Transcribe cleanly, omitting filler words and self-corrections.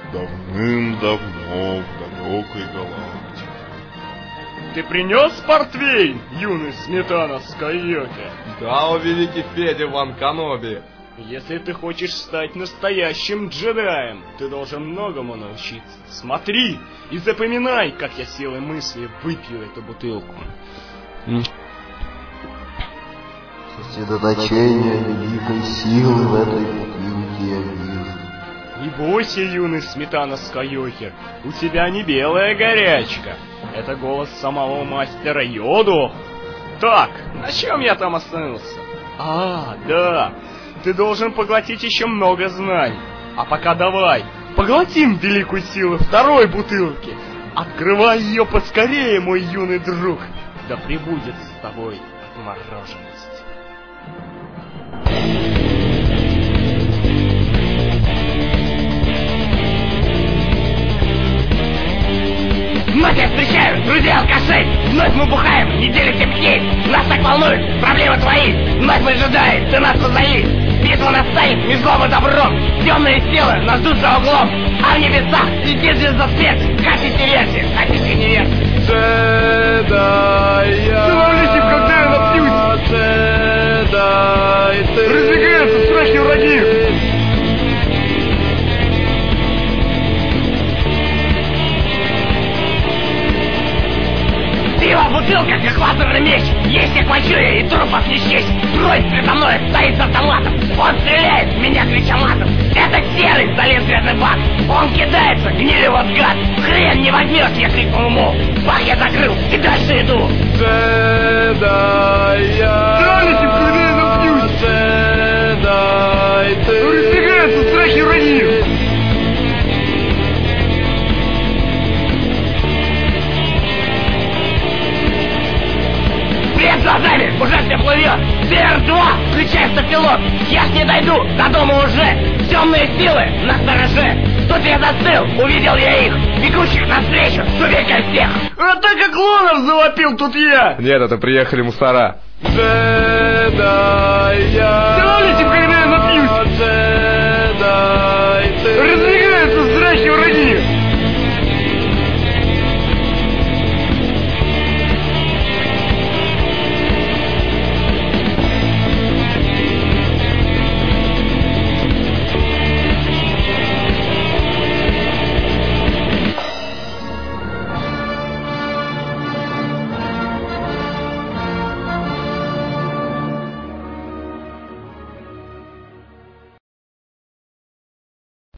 давным-давно в далекой галактике. Ты принес портвейн, юный Сметана Скайокер? Да, о великий Федя Ван Каноби. Если ты хочешь стать настоящим джедаем, ты должен многому научиться. Смотри и запоминай, как я силой мысли выпью эту бутылку. Сосредоточение великой силы в этой бутылке я вижу. Не бойся, юный Сметана Скайокер, у тебя не белая горячка. Это голос самого мастера Йоду. Так, на чем я там остановился? Да, ты должен поглотить еще много знаний. А пока давай, поглотим великую силу второй бутылки. Открывай ее поскорее, мой юный друг. Да пребудет с тобой отмороженность. Вновь я встречаю друзей-алкашей. Вновь мы бухаем, неделю 7 дней. Нас так волнуют проблемы твои. Вновь мы ожидаем, ты нас позови. Битва настанет между злом и добром. Темные силы нас ждут за углом. А в небесах летит звездосвет. Хотите верьте, хотите не верьте. Завалите, когда я напьюсь. Разбегаются страшные враги. Пиво в бутылках, как лазерный меч. Есть их мочуя и трупов не счесть. Дроид передо мной стоит с автоматом. Он стреляет, в меня крича матом. Это серый залез грязный бак. Он кидается, гнилый вот гад. Хрен не возьмешь, я крикнул ему. Бак я закрыл и дальше иду. Завалите, когда я напьюсь. Разбегаются страшные враги. Перед глазами уже все плывет. ТР-2, включай автопилот. Я ж не дойду, до дома уже. Темные силы на стороже. Тут я застыл, увидел я их, бегущих навстречу, шумейка всех. А так как клонов завопил тут я. Нет, это приехали муссора. Ты